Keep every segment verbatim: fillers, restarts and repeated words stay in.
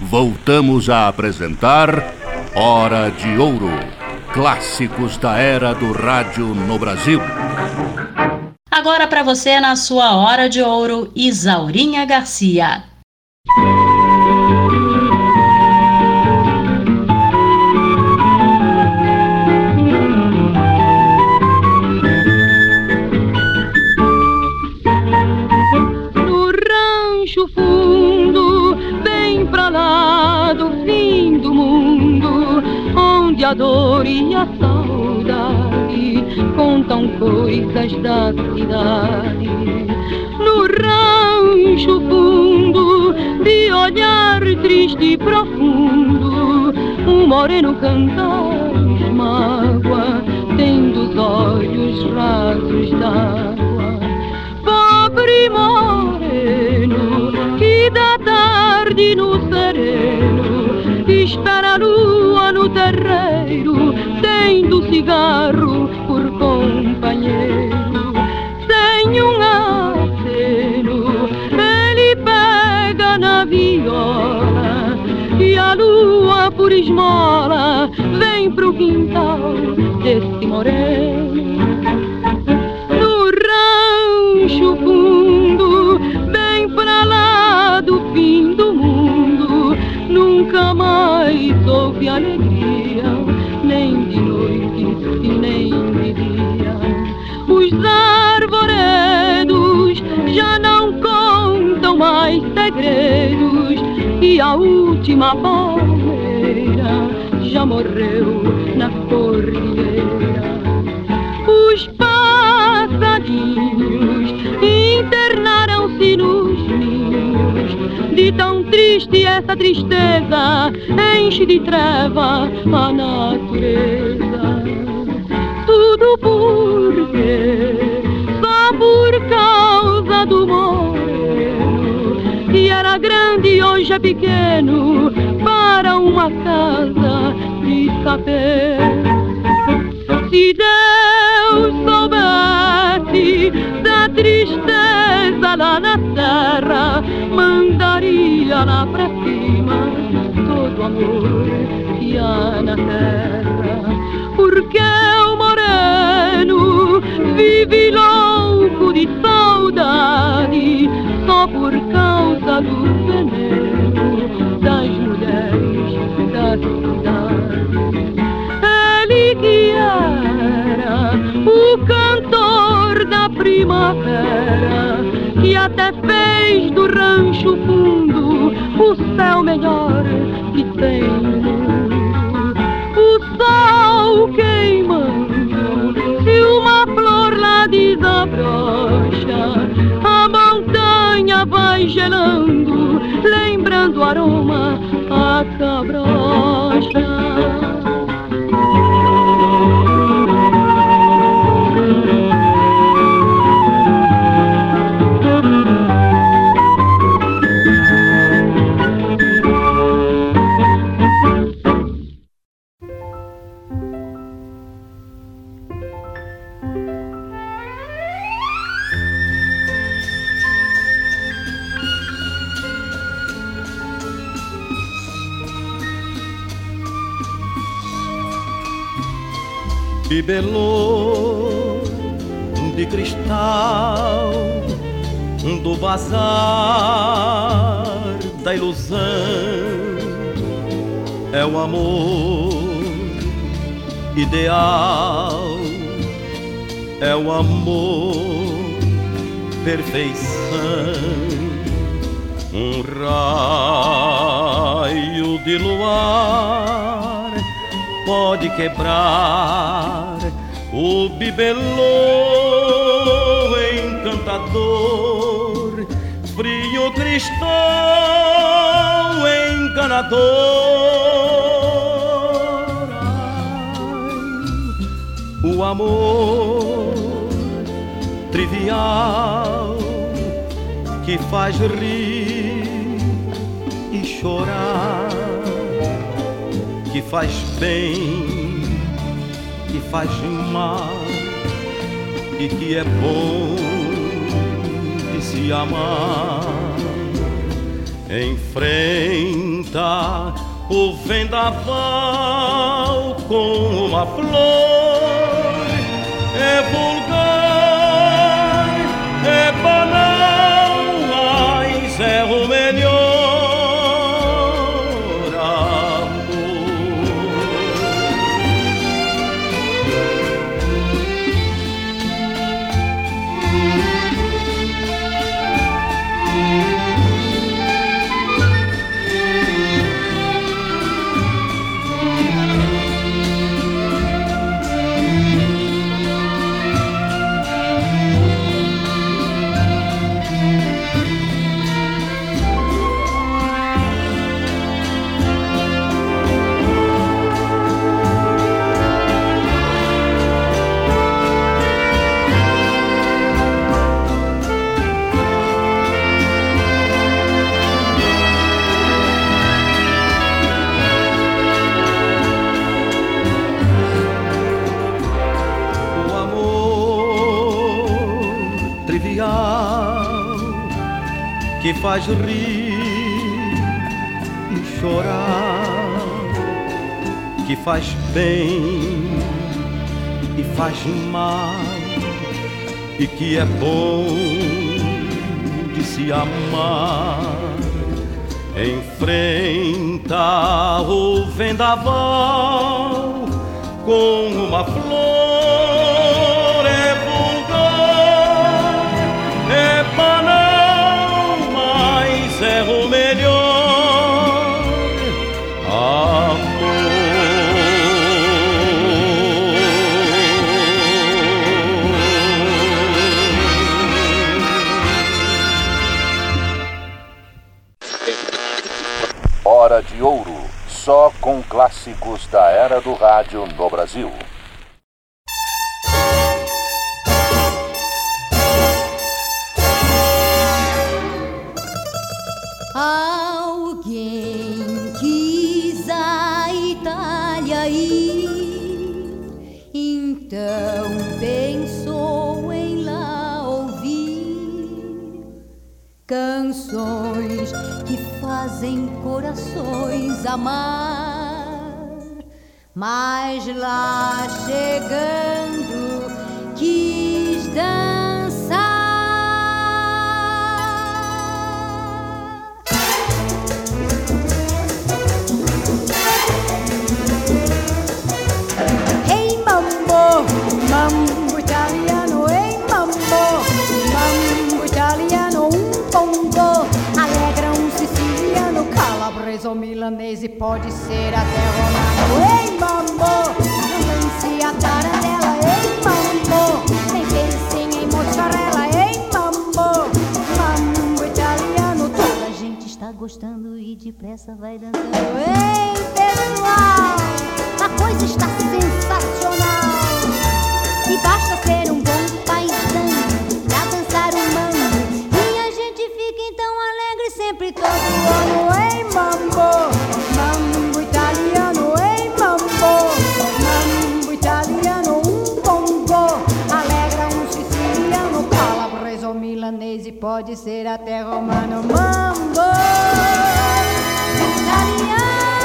voltamos a apresentar Hora de Ouro, clássicos da era do rádio no Brasil. Agora para você, na sua Hora de Ouro, Isaurinha Garcia. No rancho fundo, bem pra lá do fim do mundo, onde a dor e a saudade contam coisas da cidade. No rancho fundo, de olhar triste e profundo, um moreno canta as mágoas, tendo os olhos rasos d'água. Pobre moreno, que da tarde no sereno espera a lua no terreiro, tendo cigarro por companheiro. Sem um aceno, ele pega na viola e a lua por esmola vem pro quintal desse moreno. No rancho fundo, bem pra lá do fim do mundo, nunca mais houve alegria, nem de noite e nem de dia. Os arvoredos já não contam mais segredos e a última palmeira já morreu na cordilheira. Os passarinhos internaram-se nos ninhos, de tão triste essa tristeza enche de treva a natureza. Tudo porque, só por causa do moreno, que era grande e hoje é pequeno, para uma casa de sapé. Se Deus soubesse da tristeza lá na terra, mandaria lá pra cima todo o amor que há na terra. Porque o moreno vive louco de saudade, só por causa do veneno das mulheres da cidade. Ele que era o cantor da primavera, que até fez do rancho fundo o céu melhor que tem no mundo. O sol queimando e uma flor lá desabrocha, a montanha vai gelando, lembrando o aroma a cabrocha. Bibelô de cristal do bazar da ilusão, é o amor ideal, é o amor perfeição. Um raio de luar pode quebrar o bibelô encantador, frio cristal enganador. Ai, o amor trivial que faz rir e chorar, que faz bem, que faz mal e que é bom de se amar. Em frente enfrenta o vendaval com uma flor. É vulgar, é banal, mas é o melhor que faz rir e chorar, que faz bem e faz mal, e que é bom de se amar. Enfrenta o vendaval com uma flor. É vulgar, é banal, é o melhor amor. Hora de Ouro, só com clássicos da era do rádio no Brasil. Alguém quis a Itália ir, então pensou em lá ouvir canções que fazem corações amar. Mas lá chegando quis dançar. Mambo italiano, ei mambo, mambo italiano, um bongo, alegra um siciliano, calabrese ou milanese, pode ser até romano. Ei mambo, não dance a tarantela, ei mambo, nem pensem em mozzarella, ei mambo, mambo italiano, toda a gente está gostando e depressa vai dançando. Ei pessoal, a coisa está sensacional. E basta ser um bom paisano pra dançar um mambo, e a gente fica então alegre sempre todo ano. Ei mambo, mambo italiano, ei mambo, mambo italiano, um bongo, alegra um siciliano, calabrese ou milanese, pode ser até romano. Mambo italiano.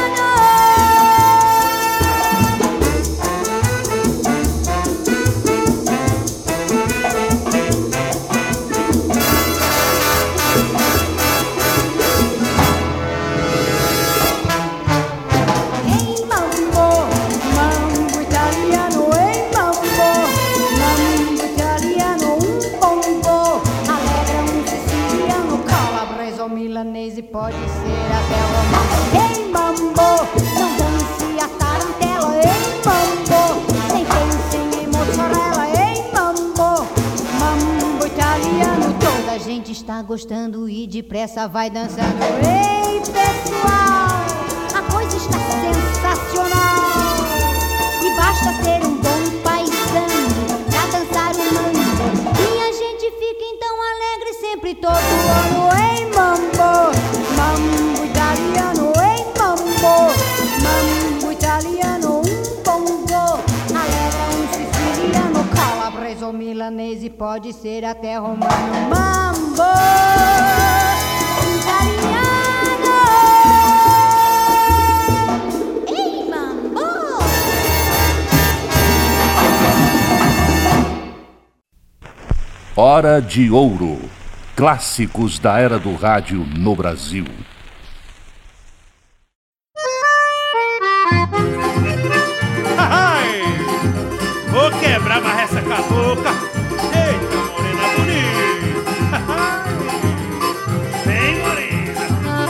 Pode ser até romano. Ei mambo, não dance a tarantela. Ei mambo, nem pensem em mozzarella. Ei mambo, mambo italiano, toda a gente está gostando e depressa vai dançando. Ei pessoal, a coisa está sensacional. E basta ser um bom paisano pra dançar um mambo, e a gente fica então alegre sempre todo ano. Ei mambo, mambo italiano, ei mambo, mambo italiano, um bongo, alegra um siciliano, calabrese ou milanese, pode ser até romano. Mambo italiano. Hora de Ouro. Clássicos da era do rádio no Brasil. Ai, vou quebrar mais essa cabocla. Eita, morena bonita. Ai, vem, morena.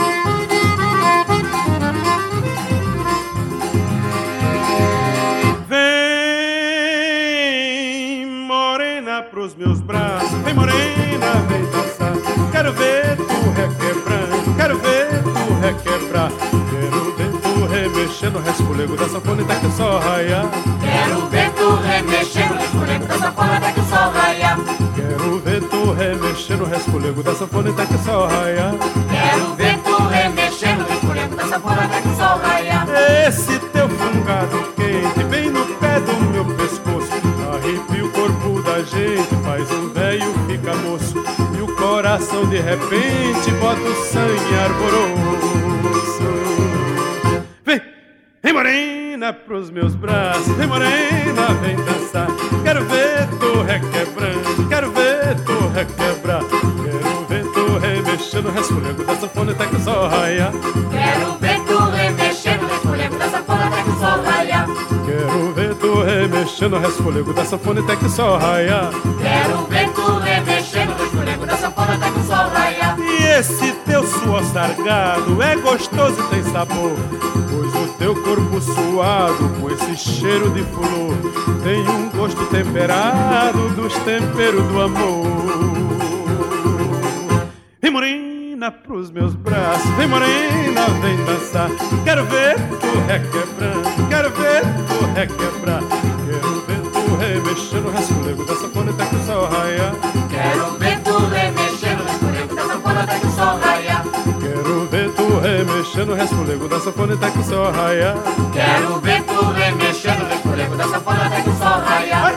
Vem, morena, pros meus braços. Vem, morena, vem dançar. Quero ver tu requebrando. Quero ver tu requebrar. Quero ver tu remexendo, resfolego da sanfona até que o sol raiar. Quero ver tu remexendo, resfolego da sanfona até que o sol raiar. Quero ver tu remexendo, resfolego da sanfona até que o sol raiar. Quero ver tu remexendo, resfolego da sanfona até que o sol raiar. Esse teu fungado quente bem no pé do meu pescoço arrepia o corpo da gente, faz um velho fica moço e o coração de repente bota o sangue arboroso. Vem, vem morena pros meus braços, vem morena, vem dançar. Quero ver tu requebrando, quero ver tu requebrar. Quero ver tu remexendo, resfolego da sanfona até que o sol raiar. Quero ver tu remexendo, resfolego da sanfona até que o sol raiar. Quero ver tu remexendo, resfolego da sanfona até que o sol raiar. Quero ver tu remexendo, resfolego da sanfona até que o sol raiar. E esse teu suor sargado é gostoso e tem sabor, pois o teu corpo suado com esse cheiro de flor tem um gosto temperado dos temperos do amor. Vem morena pros meus braços, vem morena, vem dançar. Quero ver tu requebrando, quero ver tu requebrar. Quero ver tu remexendo, resfolego da sanfona até que o sol raiar. Quero ver tu remexendo, resfolego da sanfona até que o sol raiar. Quero ver tu remexendo, resfolego da sanfona até que o sol raiar. Quero ver tu remexendo, resfolego da sanfona até que o sol raiar.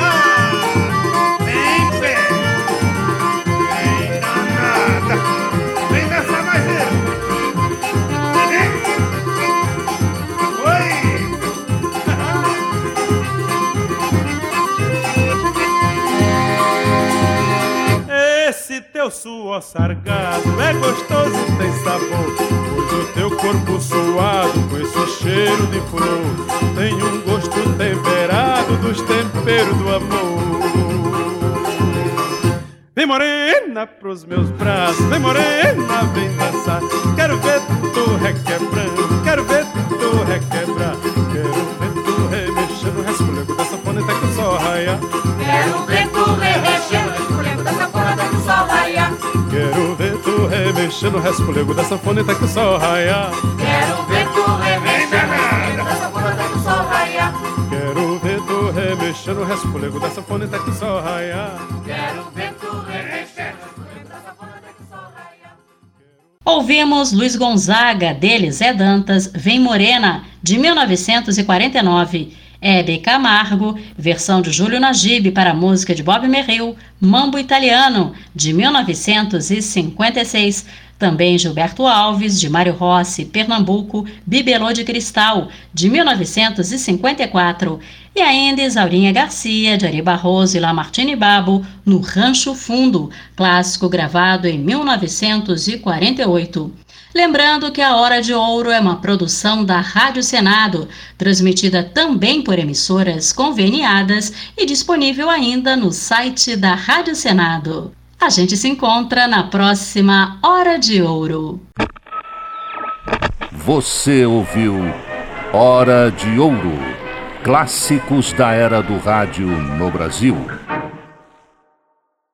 Vem, pé! Vem, danada! Vem dançar mais eu! Vem! Oi! Esse teu suor sargado é gostoso e tem sabor, pois o teu corpo suado com esse cheiro de flor tem um gosto temperado dos temperos do amor. Vem morena pros meus braços, vem morena, vem dançar. Quero ver tu requebrando, quero ver tu requebrar. Quero ver tu remexendo, resfolego da sanfona até que o sol raiar. Quero ver tu remexendo, resfolego da sanfona até que o sol raiar. Quero ver tu remexendo, resfolego da sanfona até que o sol raiar. Quero ver tu remexendo, resfolego da sanfona até que o sol raiar. Quero ver tu remexendo, resfolego da sanfona até que o sol raiar. Quero ver tu remexendo, resfolego da sanfona até que o sol raiar. Ouvimos Luiz Gonzaga, dele Zé Dantas, Vem Morena, de mil novecentos e quarenta e nove. Hebe Camargo, versão de Júlio Najib para a música de Bob Merrill, Mambo Italiano, de mil novecentos e cinquenta e seis. Também Gilberto Alves, de Mário Rossi, Pernambuco, Bibelô de Cristal, de mil novecentos e cinquenta e quatro. E ainda Isaurinha Garcia, de Ari Barroso e Lamartine Babo, no Rancho Fundo, clássico gravado em mil novecentos e quarenta e oito. Lembrando que a Hora de Ouro é uma produção da Rádio Senado, transmitida também por emissoras conveniadas e disponível ainda no site da Rádio Senado. A gente se encontra na próxima Hora de Ouro. Você ouviu Hora de Ouro. Clássicos da era do rádio no Brasil.